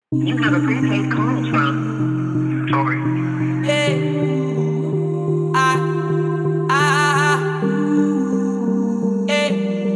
You have a prepaid call from Tori. Yeah. Yeah.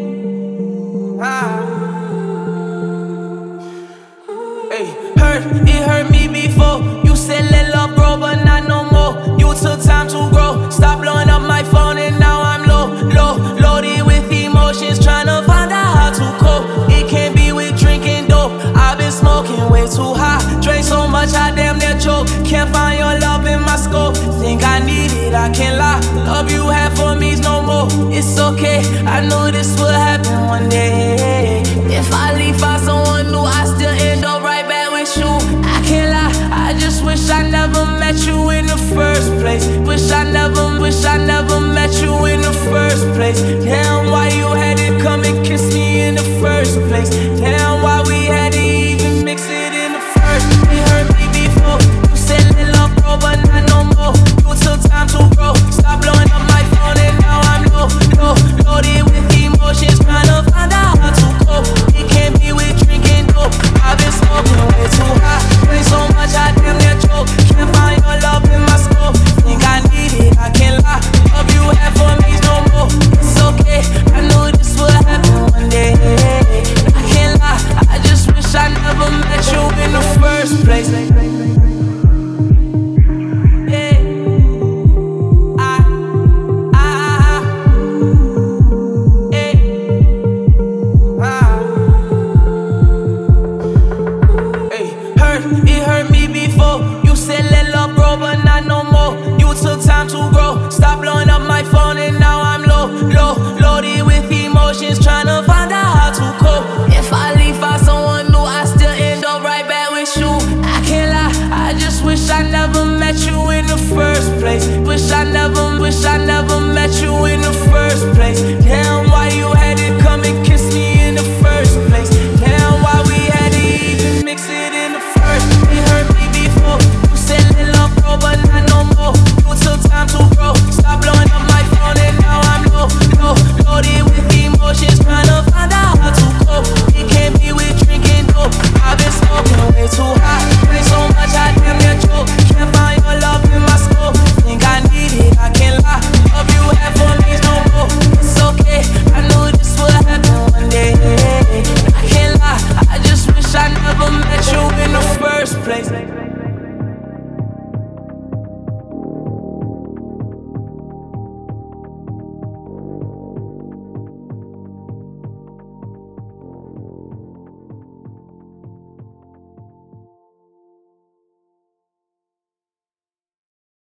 Hey, it hurt me before. You said let love grow, but not no more. You took time to grow. Stop blowing up my phone and now I'm loaded with emotions, trying to find out how to cope. It can't be with drinking dope. I've been smoking way too high. Drank so much I damn near choke. Can't find your love in my scope. Think I need it, I can't lie. Love you had for me's no more. It's okay, I knew this would happen one day. If I leave, find someone new, I still end up right back with you. I can't lie, I just wish I never met you in the first place. Wish I never met you in the first place. Damn, why you had to come and kiss me in the first place? Damn, why we had to even mix it in the first. It hurt me before. You said let love grow, but not no more. You took time to grow. Stop blowing up my phone and now I'm loaded with emotions, trying to find out how to cope. It can't be with drinking dope. I've been smoking way too high. Drink so much I damn near choke. Can't find your love in my scope. Think I need it, I can't lie. Love you had for me no more. It's okay, I knew this would happen one day. I can't lie, I just wish I never met you in the first place. It hurt me before. You said let love grow, but not no more. You took time to grow. Stop blowing up my phone and now I'm loaded with emotions, trying to find out how to cope. If I leave, find someone new, I still end up right back with you. I can't lie, I just wish I never met you in the first place. Wish I never met you in the first place. Damn, why you had to come and kiss me in the first place? Damn, why we had to even mix it in the first. It hurt me before. You said let love grow, but not no more. You took time to grow. Stop blowing up my phone and now I'm loaded with emotions, trying to find out how to cope. It can't be with drinking dope. I've been smoking way too high. Drink so much I damn near choke. Can't find your love in my scope. Think I need it, I can't lie. Love you had for me no more. It's okay, I knew this would happen one day. I can't lie, I just wish I never met you in the first place.